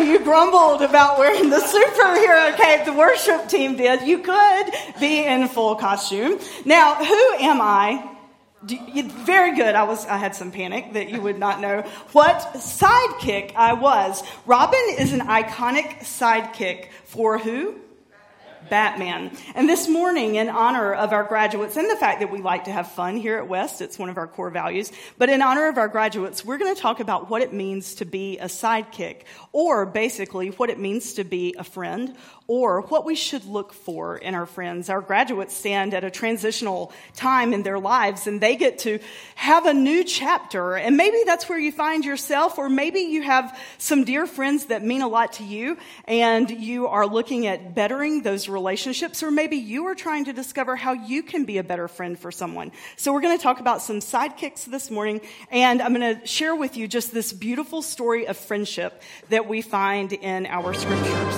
you grumbled about wearing the superhero cape the worship team did. You could be in full costume. Now, who am I? Very good. I had some panic that you would not know what sidekick I was. Robin is an iconic sidekick for who? Batman. And this morning, in honor of our graduates and the fact that we like to have fun here at West, it's one of our core values, but in honor of our graduates, we're going to talk about what it means to be a sidekick, or basically what it means to be a friend, or what we should look for in our friends. Our graduates stand at a transitional time in their lives, and they get to have a new chapter. And maybe that's where you find yourself, or maybe you have some dear friends that mean a lot to you, and you are looking at bettering those relationships, or maybe you are trying to discover how you can be a better friend for someone. So we're going to talk about some sidekicks this morning, and I'm going to share with you just this beautiful story of friendship that we find in our scriptures.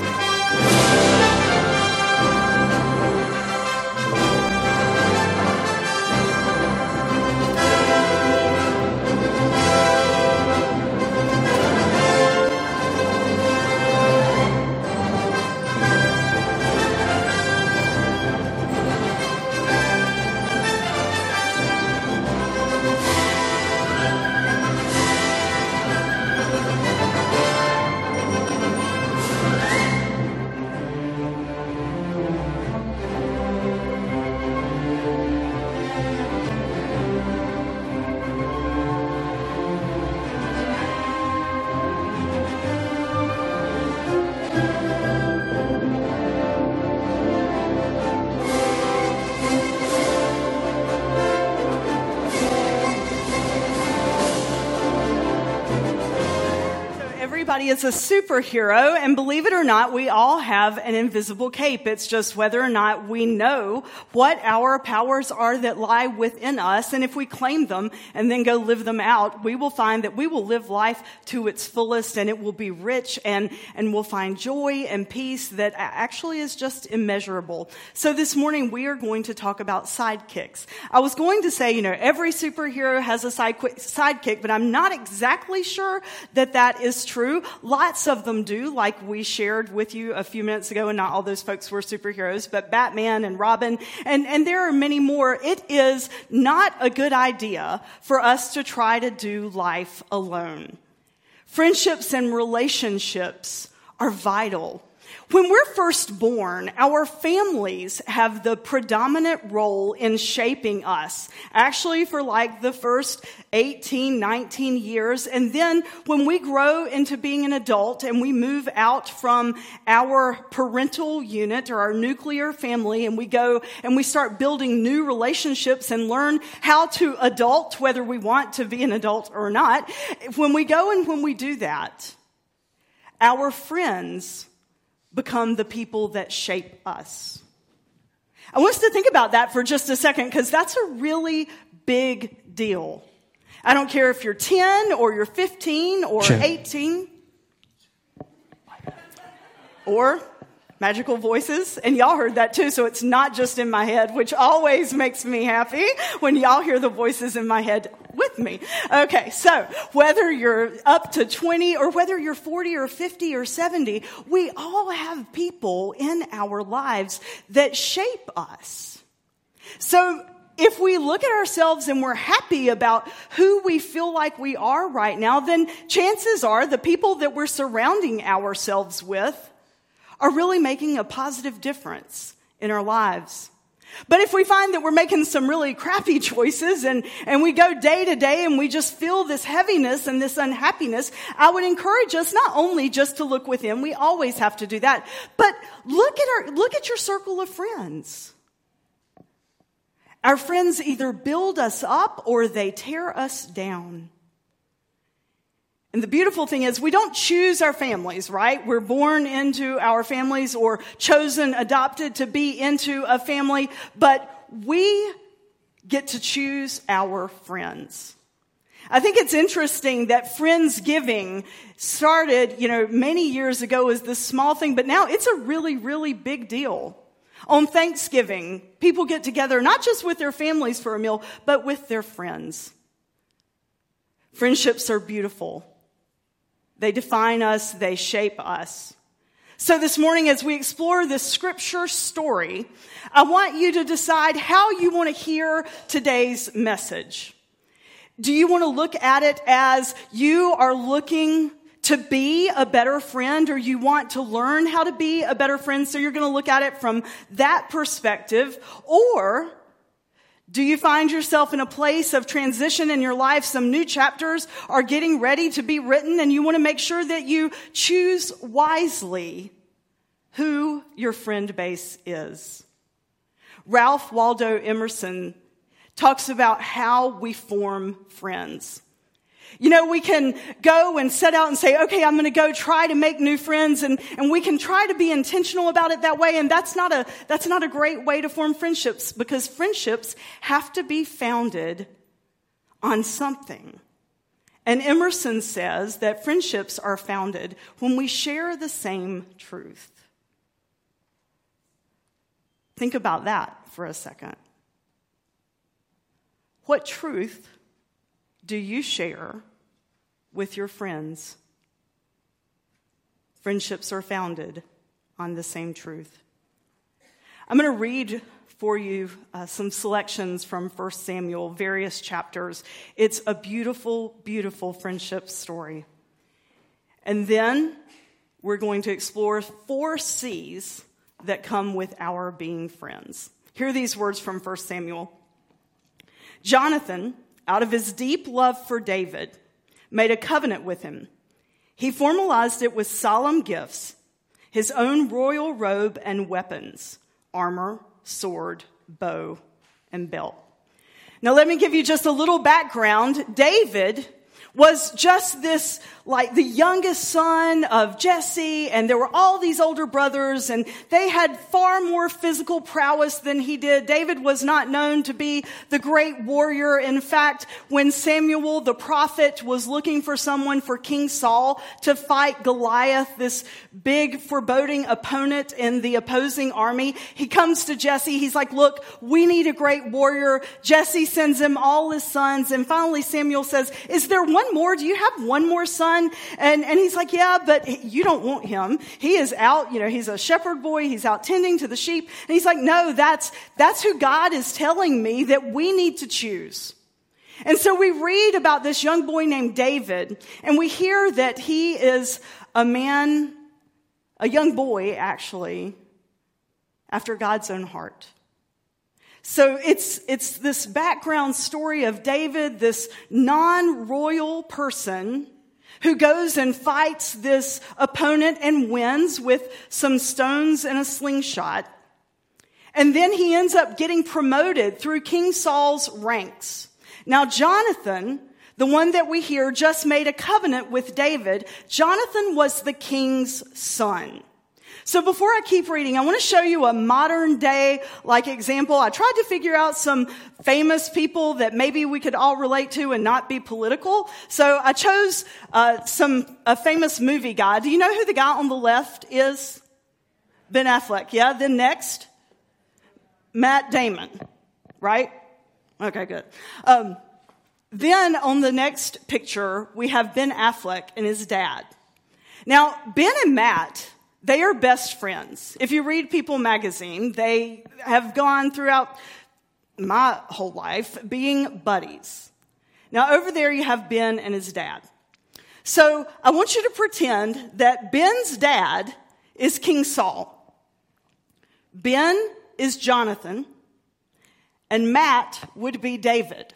Everybody is a superhero, and believe it or not, we all have an invisible cape. It's just whether or not we know what our powers are that lie within us, and if we claim them and then go live them out, we will find that we will live life to its fullest, and it will be rich, and we'll find joy and peace that actually is just immeasurable. So this morning, we are going to talk about sidekicks. I was going to say, every superhero has a sidekick, but I'm not exactly sure that is true. Lots of them do, like we shared with you a few minutes ago, and not all those folks were superheroes, but Batman and Robin, and there are many more. It is not a good idea for us to try to do life alone. Friendships and relationships are vital. When we're first born, our families have the predominant role in shaping us, actually for like the first 18, 19 years. And then when we grow into being an adult and we move out from our parental unit or our nuclear family, and we go and we start building new relationships and learn how to adult, whether we want to be an adult or not, when we go and when we do that, our friends become the people that shape us. I want us to think about that for just a second, because that's a really big deal. I don't care if you're 10 or you're 15 or 18 or magical voices. And y'all heard that too, so it's not just in my head, which always makes me happy when y'all hear the voices in my head with me. Okay, so whether you're up to 20 or whether you're 40 or 50 or 70, we all have people in our lives that shape us. So if we look at ourselves and we're happy about who we feel like we are right now, then chances are the people that we're surrounding ourselves with are really making a positive difference in our lives. But if we find that we're making some really crappy choices and we go day to day and we just feel this heaviness and this unhappiness, I would encourage us not only just to look within, we always have to do that, but look at your circle of friends. Our friends either build us up or they tear us down. And the beautiful thing is we don't choose our families, right? We're born into our families or chosen, adopted to be into a family, but we get to choose our friends. I think it's interesting that Friendsgiving started, many years ago as this small thing, but now it's a really, really big deal. On Thanksgiving, people get together not just with their families for a meal, but with their friends. Friendships are beautiful. They define us. They shape us. So this morning, as we explore this scripture story, I want you to decide how you want to hear today's message. Do you want to look at it as you are looking to be a better friend, or you want to learn how to be a better friend, so you're going to look at it from that perspective? Or do you find yourself in a place of transition in your life? Some new chapters are getting ready to be written, and you want to make sure that you choose wisely who your friend base is. Ralph Waldo Emerson talks about how we form friends. You know, we can go and set out and say, okay, I'm going to go try to make new friends, and we can try to be intentional about it that way, and that's not a great way to form friendships, because friendships have to be founded on something. And Emerson says that friendships are founded when we share the same truth. Think about that for a second. What truth do you share with your friends? Friendships are founded on the same truth. I'm going to read for you some selections from 1 Samuel, various chapters. It's a beautiful, beautiful friendship story. And then we're going to explore 4 C's that come with our being friends. Hear these words from 1 Samuel. Jonathan, out of his deep love for David, made a covenant with him. He formalized it with solemn gifts, his own royal robe and weapons, armor, sword, bow, and belt. Now let me give you just a little background. David was just this, like the youngest son of Jesse, and there were all these older brothers, and they had far more physical prowess than he did. David was not known to be the great warrior. In fact, when Samuel the prophet was looking for someone for King Saul to fight Goliath, this big foreboding opponent in the opposing army, he comes to Jesse. He's like, look, we need a great warrior. Jesse sends him all his sons, and finally Samuel says, is there one more? Do you have one more son? And he's like, yeah, but you don't want him. He is out, he's a shepherd boy. He's out tending to the sheep. And he's like, no, that's who God is telling me that we need to choose. And so we read about this young boy named David, and we hear that he is a young boy, actually, after God's own heart. So it's this background story of David, this non-royal person who goes and fights this opponent and wins with some stones and a slingshot. And then he ends up getting promoted through King Saul's ranks. Now Jonathan, the one that we hear just made a covenant with David, Jonathan was the king's son. So before I keep reading, I want to show you a modern day example. I tried to figure out some famous people that maybe we could all relate to and not be political. So I chose a famous movie guy. Do you know who the guy on the left is? Ben Affleck. Yeah. Then next, Matt Damon. Right? Okay, good. Then on the next picture, we have Ben Affleck and his dad. Now, Ben and Matt, they are best friends. If you read People magazine, they have gone throughout my whole life being buddies. Now, over there you have Ben and his dad. So I want you to pretend that Ben's dad is King Saul. Ben is Jonathan, and Matt would be David.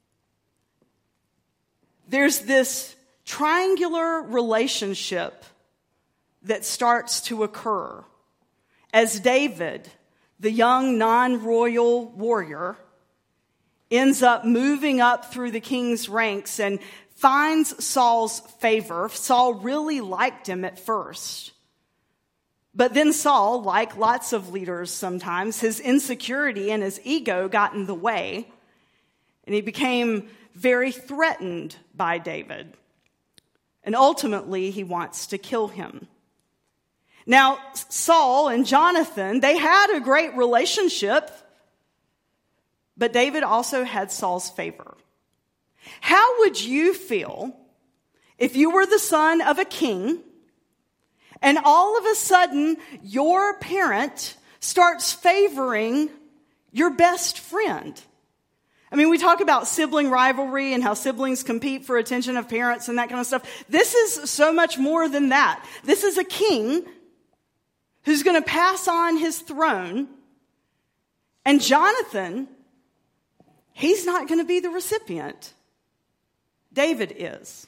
There's this triangular relationship that starts to occur as David, the young non-royal warrior, ends up moving up through the king's ranks and finds Saul's favor. Saul really liked him at first. But then Saul, like lots of leaders sometimes, his insecurity and his ego got in the way, and he became very threatened by David. And ultimately, he wants to kill him. Now, Saul and Jonathan, they had a great relationship, but David also had Saul's favor. How would you feel If you were the son of a king, and all of a sudden your parent starts favoring your best friend. I mean, we talk about sibling rivalry and how siblings compete for attention of parents and that kind of stuff. This is so much more than that. This is a king who's going to pass on his throne. And Jonathan, he's not going to be the recipient. David is.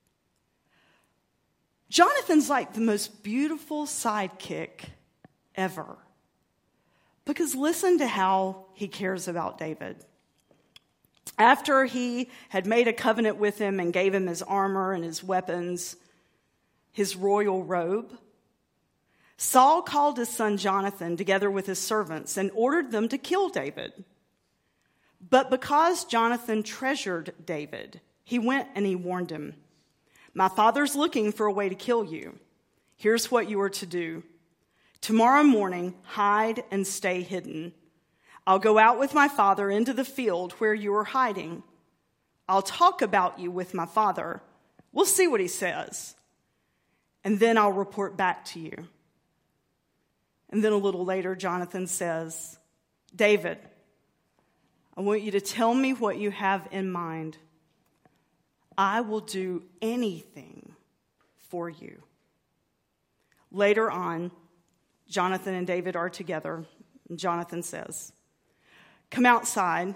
Jonathan's like the most beautiful sidekick ever. Because listen to how he cares about David. After he had made a covenant with him and gave him his armor and his weapons, his royal robe, Saul called his son Jonathan together with his servants and ordered them to kill David. But because Jonathan treasured David, he went and he warned him, "My father's looking for a way to kill you. Here's what you are to do. Tomorrow morning, hide and stay hidden. I'll go out with my father into the field where you are hiding. I'll talk about you with my father. We'll see what he says. And then I'll report back to you." And then a little later, Jonathan says, "David, I want you to tell me what you have in mind. I will do anything for you." Later on, Jonathan and David are together. And Jonathan says, "Come outside.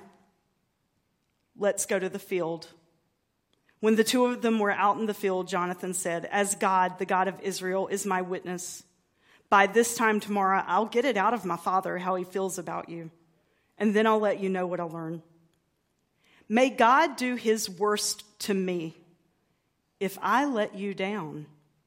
Let's go to the field." When the two of them were out in the field, Jonathan said, "As God, the God of Israel, is my witness, by this time tomorrow, I'll get it out of my father how he feels about you, and then I'll let you know what I learn. May God do his worst to me if I let you down.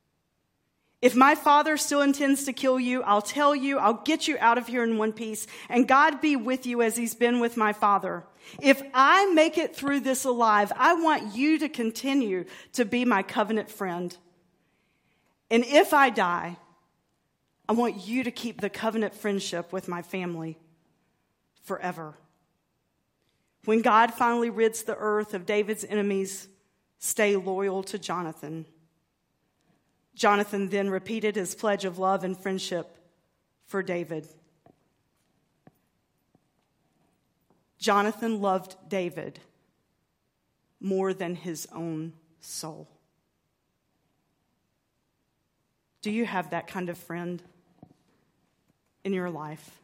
If my father still intends to kill you, I'll tell you, I'll get you out of here in one piece, and God be with you as he's been with my father. If I make it through this alive, I want you to continue to be my covenant friend. And if I die, I want you to keep the covenant friendship with my family forever. When God finally rids the earth of David's enemies, stay loyal to Jonathan." Jonathan then repeated his pledge of love and friendship for David. Jonathan loved David more than his own soul. Do you have that kind of friend in your life?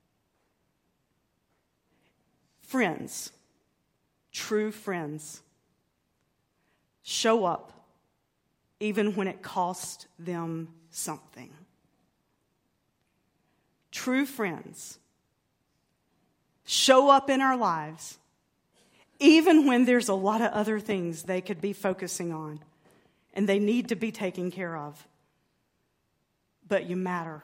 Friends, true friends, show up even when it costs them something. True friends show up in our lives even when there's a lot of other things they could be focusing on and they need to be taken care of. But you matter.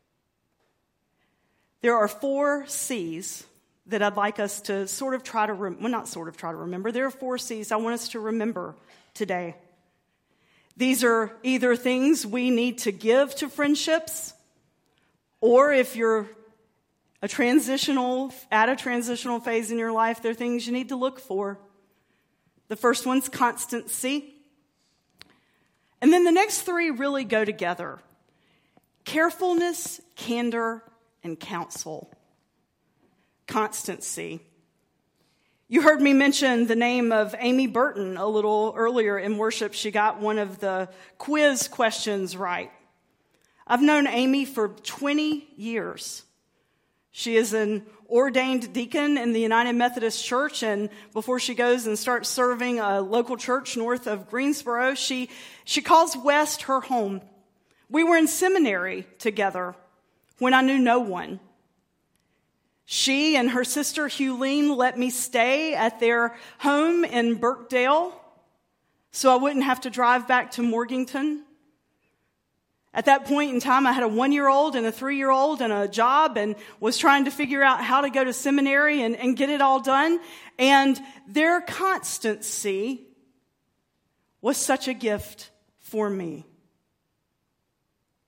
There are 4 C's that I'd like us to sort of try to, remember. There are 4 C's I want us to remember today. These are either things we need to give to friendships, or if you're at a transitional phase in your life, they're things you need to look for. The first one's constancy. And then the next 3 really go together. Carefulness, candor, and counsel. Constancy. You heard me mention the name of Amy Burton a little earlier in worship. She got one of the quiz questions right. I've known Amy for 20 years. She is an ordained deacon in the United Methodist Church, and before she goes and starts serving a local church north of Greensboro, she calls West her home. We were in seminary together when I knew no one. She and her sister Huline let me stay at their home in Birkdale so I wouldn't have to drive back to Morganton. At that point in time, I had a 1-year-old and a 3-year-old and a job and was trying to figure out how to go to seminary and get it all done. And their constancy was such a gift for me.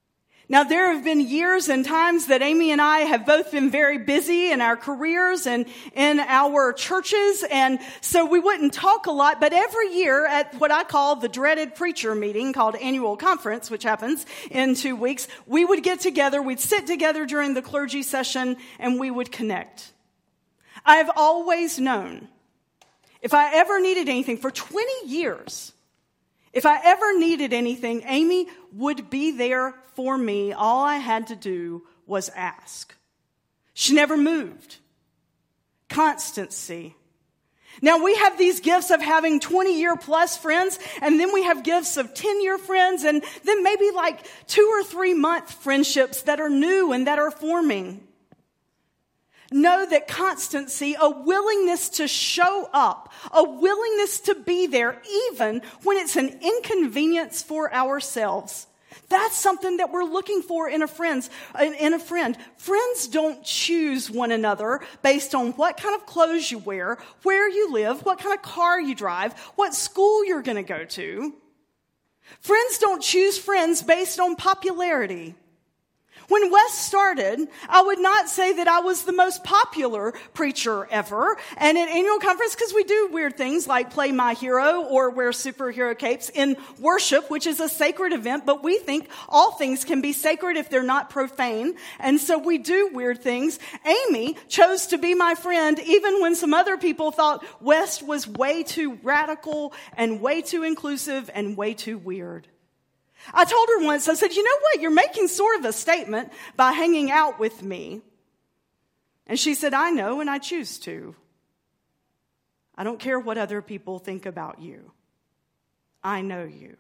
Now, there have been years and times that Amy and I have both been very busy in our careers and in our churches, and so we wouldn't talk a lot, but every year at what I call the dreaded preacher meeting called annual conference, which happens in 2 weeks, we would get together, we'd sit together during the clergy session, and we would connect. I've always known if I ever needed anything for 20 years, if I ever needed anything, Amy would be there for me. All I had to do was ask. She never moved. Constancy. Now we have these gifts of having 20-year plus friends, and then we have gifts of 10-year friends, and then maybe like 2 or 3 month friendships that are new and that are forming. Know that constancy, a willingness to show up, a willingness to be there even when it's an inconvenience for ourselves. That's something that we're looking for in a friend. Friends don't choose one another based on what kind of clothes you wear, where you live, what kind of car you drive, what school you're going to go to. Friends don't choose friends based on popularity. When Wes started, I would not say that I was the most popular preacher ever. And at annual conference, because we do weird things like play My Hero or wear superhero capes in worship, which is a sacred event, but we think all things can be sacred if they're not profane. And so we do weird things. Amy chose to be my friend even when some other people thought Wes was way too radical and way too inclusive and way too weird. I told her once, I said, you know what? You're making sort of a statement by hanging out with me. And she said, I know, and I choose to. I don't care what other people think about you. I know you.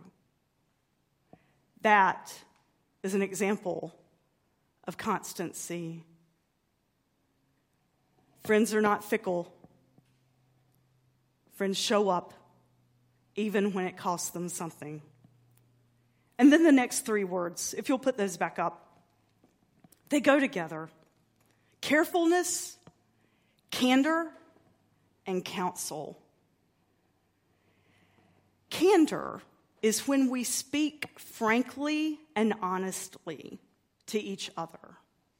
That is an example of constancy. Friends are not fickle. Friends show up even when it costs them something. And then the next 3 words, if you'll put those back up, they go together. Carefulness, candor, and counsel. Candor is when we speak frankly and honestly to each other.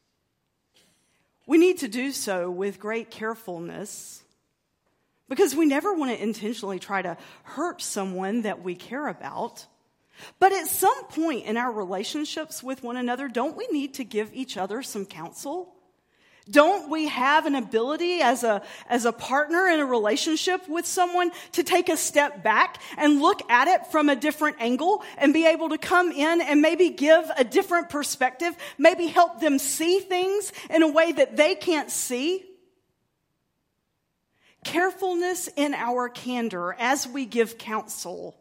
We need to do so with great carefulness because we never want to intentionally try to hurt someone that we care about. But at some point in our relationships with one another, don't we need to give each other some counsel? Don't we have an ability as a partner in a relationship with someone to take a step back and look at it from a different angle and be able to come in and maybe give a different perspective, maybe help them see things in a way that they can't see? Carefulness in our candor as we give counsel.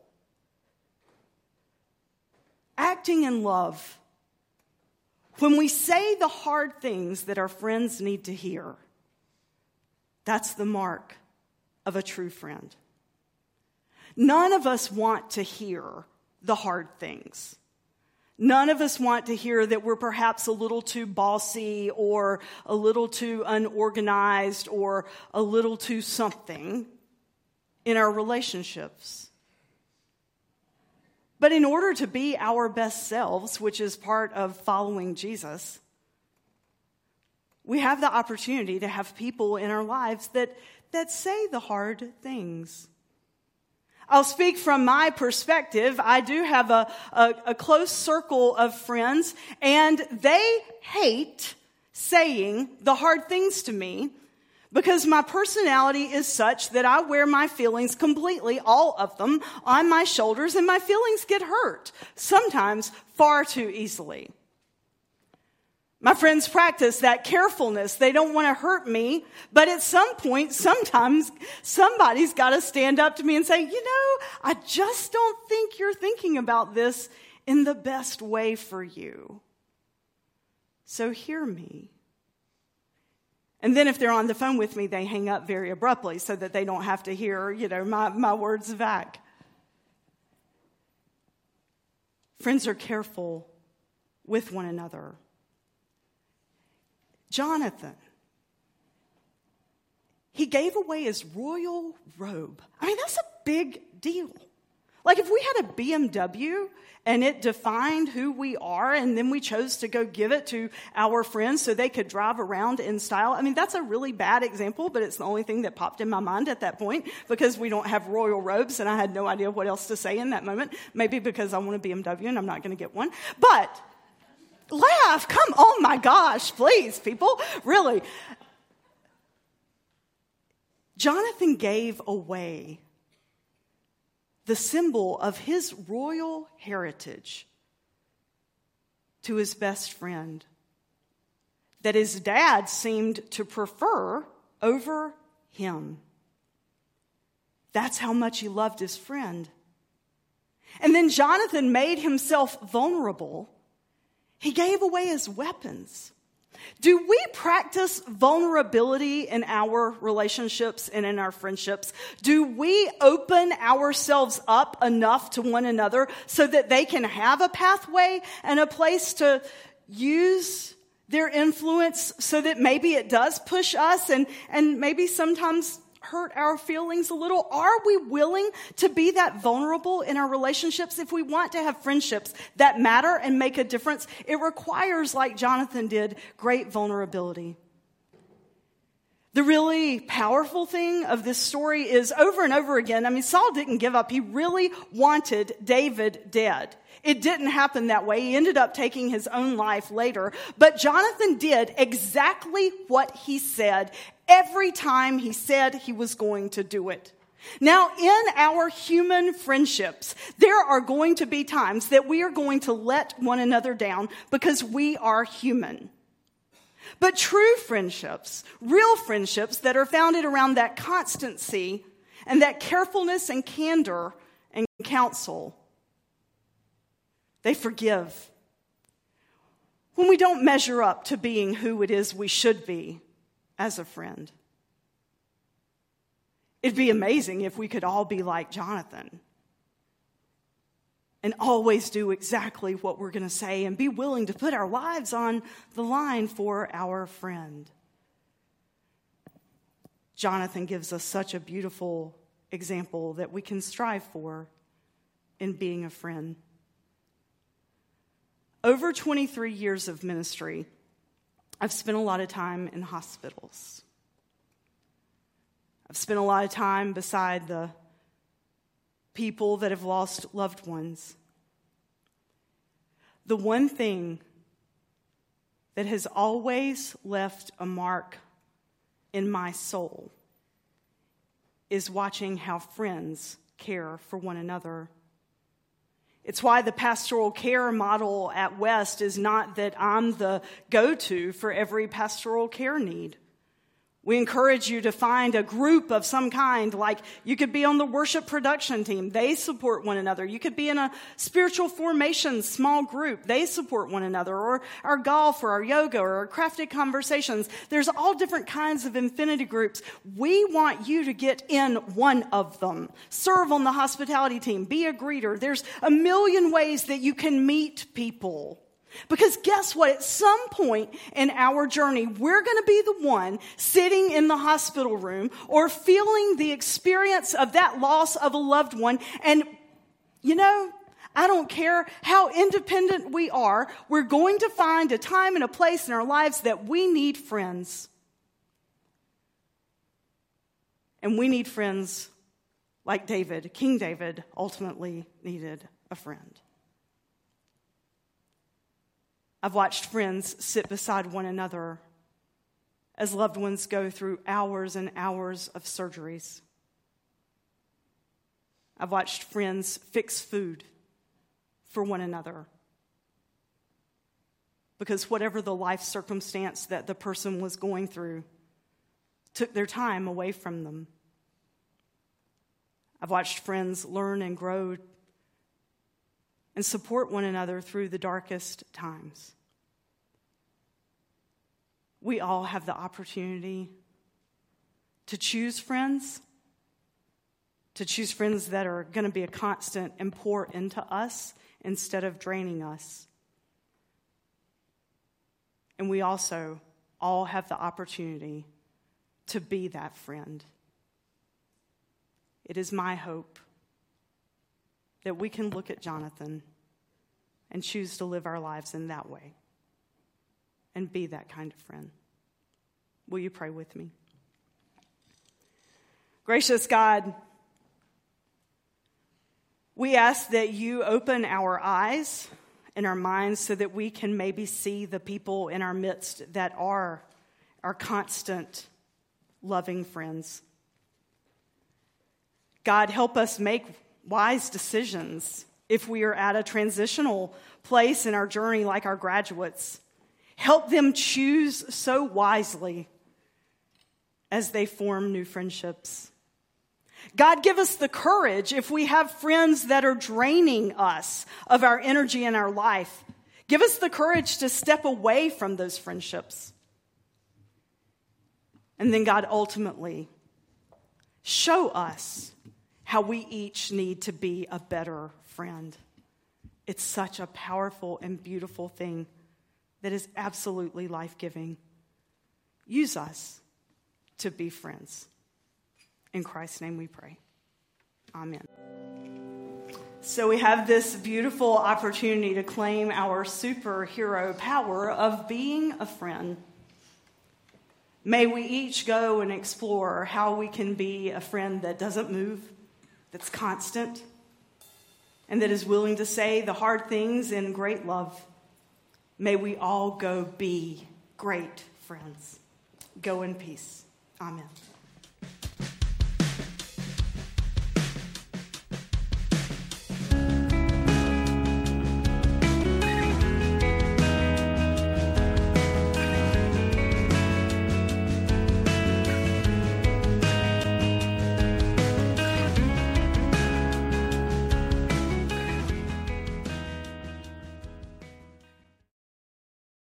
Acting in love. When we say the hard things that our friends need to hear, that's the mark of a true friend. None of us want to hear the hard things. None of us want to hear that we're perhaps a little too bossy or a little too unorganized or a little too something in our relationships. But in order to be our best selves, which is part of following Jesus, we have the opportunity to have people in our lives that say the hard things. I'll speak from my perspective. I do have a close circle of friends, and they hate saying the hard things to me because my personality is such that I wear my feelings completely, all of them, on my shoulders, and my feelings get hurt, sometimes far too easily. My friends practice that carefulness. They don't want to hurt me, but at some point, sometimes somebody's got to stand up to me and say, I just don't think you're thinking about this in the best way for you. So hear me. And then if they're on the phone with me, they hang up very abruptly so that they don't have to hear, my words back. Friends are careful with one another. Jonathan, he gave away his royal robe. I mean, that's a big deal. Like if we had a BMW and it defined who we are and then we chose to go give it to our friends so they could drive around in style. I mean, that's a really bad example, but it's the only thing that popped in my mind at that point because we don't have royal robes and I had no idea what else to say in that moment. Maybe because I want a BMW and I'm not going to get one. But laugh. Come on, my gosh, please, people. Really. Jonathan gave away the symbol of his royal heritage to his best friend that his dad seemed to prefer over him. That's how much he loved his friend. And then Jonathan made himself vulnerable. He gave away his weapons. Do we practice vulnerability in our relationships and in our friendships? Do we open ourselves up enough to one another so that they can have a pathway and a place to use their influence so that maybe it does push us and maybe sometimes hurt our feelings a little? Are we willing to be that vulnerable in our relationships? If we want to have friendships that matter and make a difference, it requires, like Jonathan did, great vulnerability. The really powerful thing of this story is over and over again, I mean, Saul didn't give up. He really wanted David dead. It didn't happen that way. He ended up taking his own life later. But Jonathan did exactly what he said every time he said he was going to do it. Now, in our human friendships, there are going to be times that we are going to let one another down because we are human. But true friendships, real friendships that are founded around that constancy and that carefulness and candor and counsel, they forgive. When we don't measure up to being who it is we should be as a friend. It'd be amazing if we could all be like Jonathan and always do exactly what we're going to say and be willing to put our lives on the line for our friend. Jonathan gives us such a beautiful example that we can strive for in being a friend. Over 23 years of ministry, I've spent a lot of time in hospitals. I've spent a lot of time beside the people that have lost loved ones. The one thing that has always left a mark in my soul is watching how friends care for one another. It's why the pastoral care model at West is not that I'm the go-to for every pastoral care need. We encourage you to find a group of some kind, like you could be on the worship production team. They support one another. You could be in a spiritual formation small group. They support one another. Or our golf or our yoga or our crafted conversations. There's all different kinds of infinity groups. We want you to get in one of them. Serve on the hospitality team. Be a greeter. There's a million ways that you can meet people. Because guess what? At some point in our journey, we're going to be the one sitting in the hospital room or feeling the experience of that loss of a loved one. And, I don't care how independent we are, we're going to find a time and a place in our lives that we need friends. And we need friends like David. King David ultimately needed a friend. I've watched friends sit beside one another as loved ones go through hours and hours of surgeries. I've watched friends fix food for one another because whatever the life circumstance that the person was going through took their time away from them. I've watched friends learn and grow and support one another through the darkest times. We all have the opportunity to choose friends that are going to be a constant and pour into us instead of draining us. And we also all have the opportunity to be that friend. It is my hope that we can look at Jonathan and choose to live our lives in that way and be that kind of friend. Will you pray with me? Gracious God, we ask that you open our eyes and our minds so that we can maybe see the people in our midst that are our constant, loving friends. God, help us make wise decisions if we are at a transitional place in our journey like our graduates. Help them choose so wisely as they form new friendships. God, give us the courage if we have friends that are draining us of our energy in our life. Give us the courage to step away from those friendships. And then, God, ultimately, show us how we each need to be a better friend. It's such a powerful and beautiful thing that is absolutely life-giving. Use us to be friends. In Christ's name we pray. Amen. So we have this beautiful opportunity to claim our superhero power of being a friend. May we each go and explore how we can be a friend that doesn't move, that's constant, and that is willing to say the hard things in great love. May we all go be great friends. Go in peace. Amen.